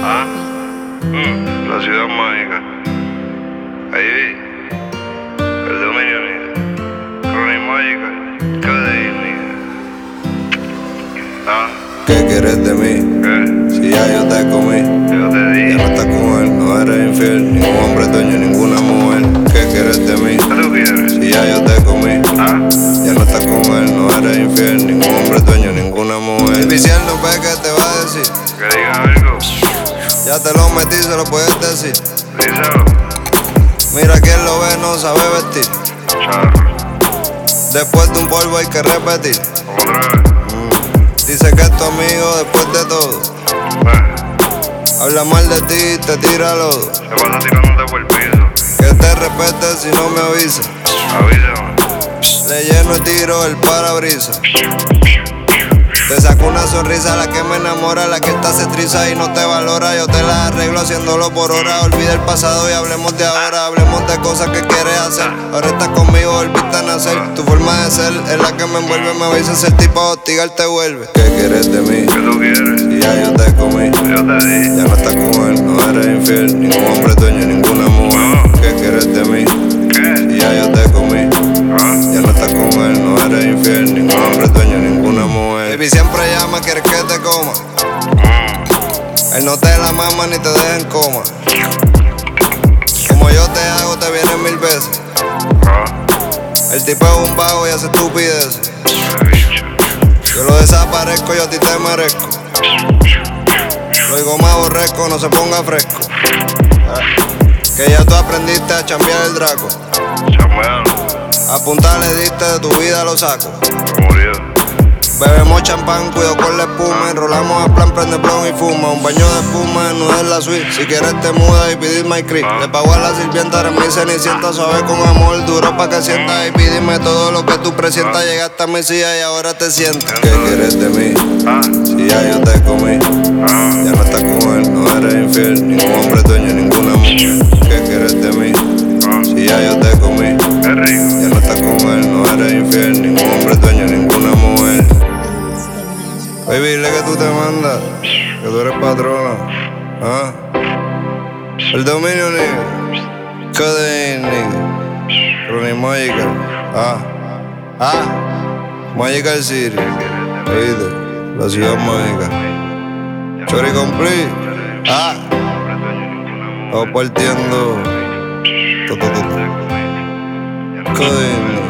Ah, la ciudad mágica. Ahí vi. El dominio, nigga. Ronnie Magical. KDI, nigga. Ah, ¿Qué quieres de mí? ¿qué? Si ya yo te comí. Yo te Ya dije. no estás con él, no eres infiel. Ningún hombre dueño, ninguna mujer. ¿Qué quieres de mí? ¿Qué tú quieres? Si ya yo te comí. Ah, Ya no estás con él, no eres infiel. Ningún hombre dueño, ninguna mujer. El vicial no ve que te va a decir. que diga algo. Ya te lo metí, se lo puedes decir. Díselo. Mira quien lo ve, no sabe vestir. Charro. Después de un polvo hay que repetir. Otra vez. Dice que es tu amigo después de todo. Habla mal de ti y te tira lodo. Se pasa tirándote por el piso. Que te respete si no me avisa. Avísame. Le lleno el tiro el parabrisas. Te saco una sonrisa, la que me enamora, la que está cetriza y no te valora. Yo te la arreglo haciéndolo por hora. Olvida el pasado y hablemos de ahora. Hablemos de cosas que quieres hacer. Ahora estás conmigo, volviste a nacer. Tu forma de ser es la que me envuelve. Me avisa ser tipo a hostigar, te vuelve. ¿Qué quieres de mí? ¿Qué tú quieres? Si ya yo te comí. Yo te dije. Ya no estás con él, no eres infiel. Ningún hombre dueño, ninguna mujer. ¿Qué quieres de mí? ¿Qué? Si ya yo te comí. Ah, Ya no estás con él, no eres infiel. Ningún hombre dueño, ninguna mujer. Baby siempre llama, quiere que te coma. Él no te la mama ni te deja en coma. Como yo te hago, te vienen 1000 veces. ah, El tipo es un vago y hace estupideces. ese bicho. Yo lo desaparezco, yo a ti te merezco. Lo digo más borresco, no se ponga fresco. Que ya tú aprendiste a chambear el draco. Chameando. A punta le diste, de tu vida lo saco. Se murió. Bebemos champán, cuido con la espuma. Enrolamos a plan, prende blon y fuma. Un baño de espuma, no es la suite. Si quieres te mudas y pides my creep. Le pago a la sirvienta, eres mi cenicienta. Suave con amor, duro pa' que sientas. Y pídeme todo lo que tú presientas. Llegaste a mi silla y ahora te sientas. ¿Qué quieres de mí? Ah, Si ya yo te comí. ah, Ya no estás con él, no eres infiel. Ningún hombre dueño, ninguna mujer. ¿Qué quieres de mí? ah. Si ya yo te comí. Qué rico. Ya no estás con él, no eres infiel. Ningún hombre dueño, ninguna mujer. Baby, dile que tú te mandas, que tú eres patrona. ¿Ah? El dominio, nigga. KDI, nigga. Ronnie Magical. Magical City. Oíste, la ciudad mágica. Chori complete. Vamos partiendo. KDI, nigga.